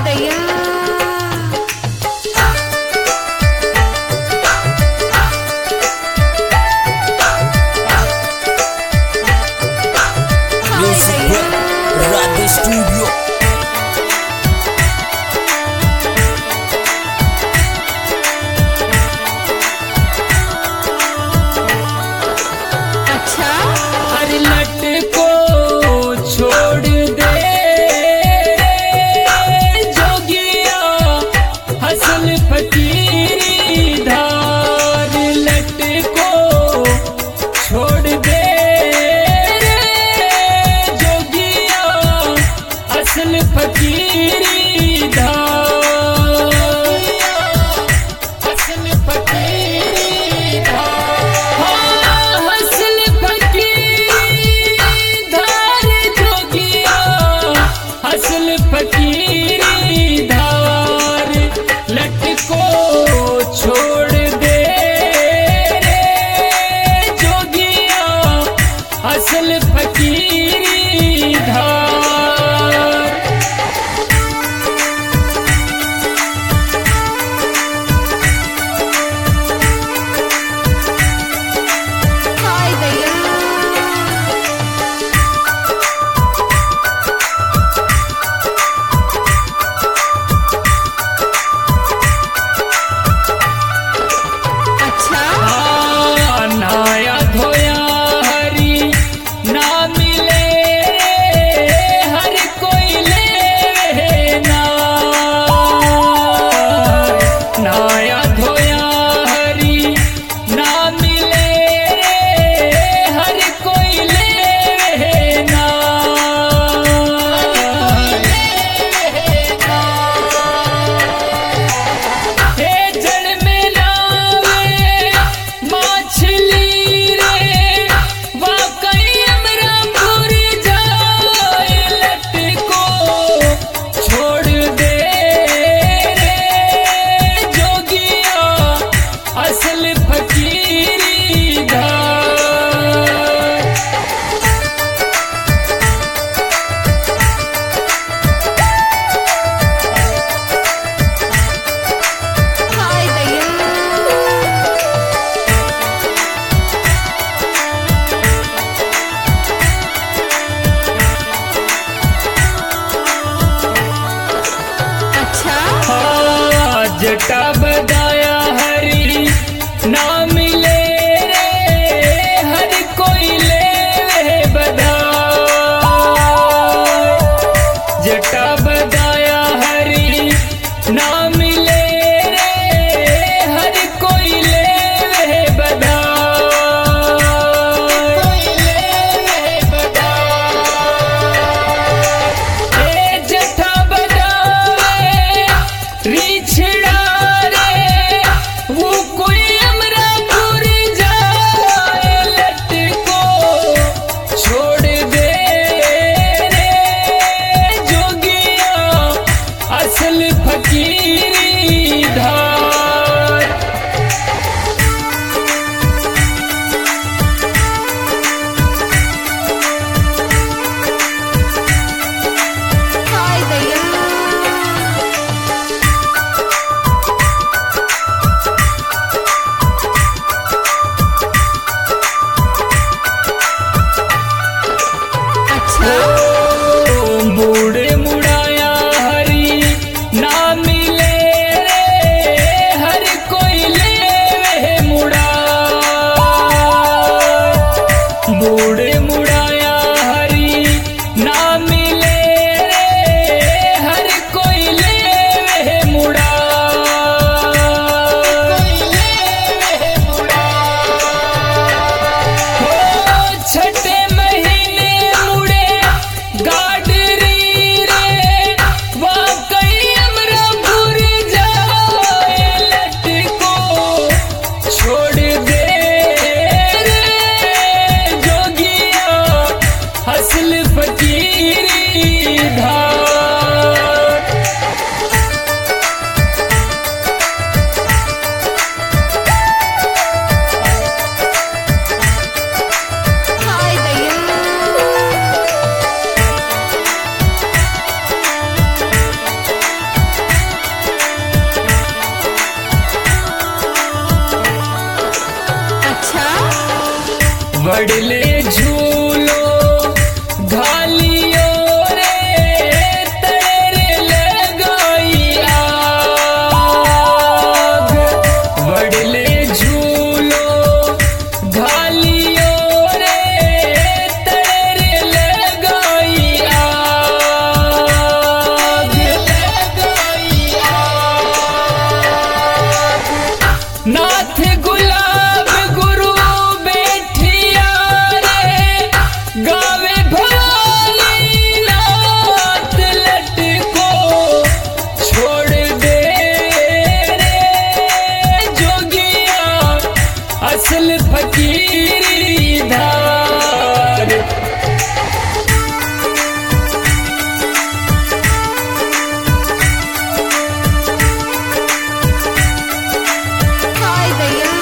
दैया राधे स्टूडियो। अच्छा हर लट को छोड़ दे जोगिया हसल फकीरी धार लट को छोड़ दे जोगिया हसल फकीरी धार हसल फकीरी धार हसल फकीरी धार जोगिया हसल फकीरी धार लट को छोड़ दे जोगिया हसल फकीरी धार। हाय दैया अच्छा नाया धोया हरी ना मिले हर कोई ले ना नाया धोया हरी ना मिले हर कोई ले ना हे जल में लावे मछली रे वाकई हमरा भूर जाए लट को छोड़ दे रे जोगिया असल फकीरी धार। हाय दैया अच्छा जटा बदाया हरी ना मिले रे हर कोई ले बदाय जटा बदाया हरी ना मिले रे हर कोई ले बदाय ए जटा बदाए रिछड़ा रे बड़ले झूलो घालियो रे तेरे लगाई आग बड़ले झूलो घालियो रे तेरे लगाई आग नाथ गुलाब गुरु बैठिया रे गावे भवानी नाथ लटको छोड़ दे रे जोगिया असल फकीरी धार हाय दैया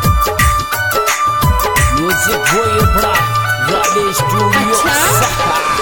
Music Boy Bra, Ravi Studio अच्छा? Saka.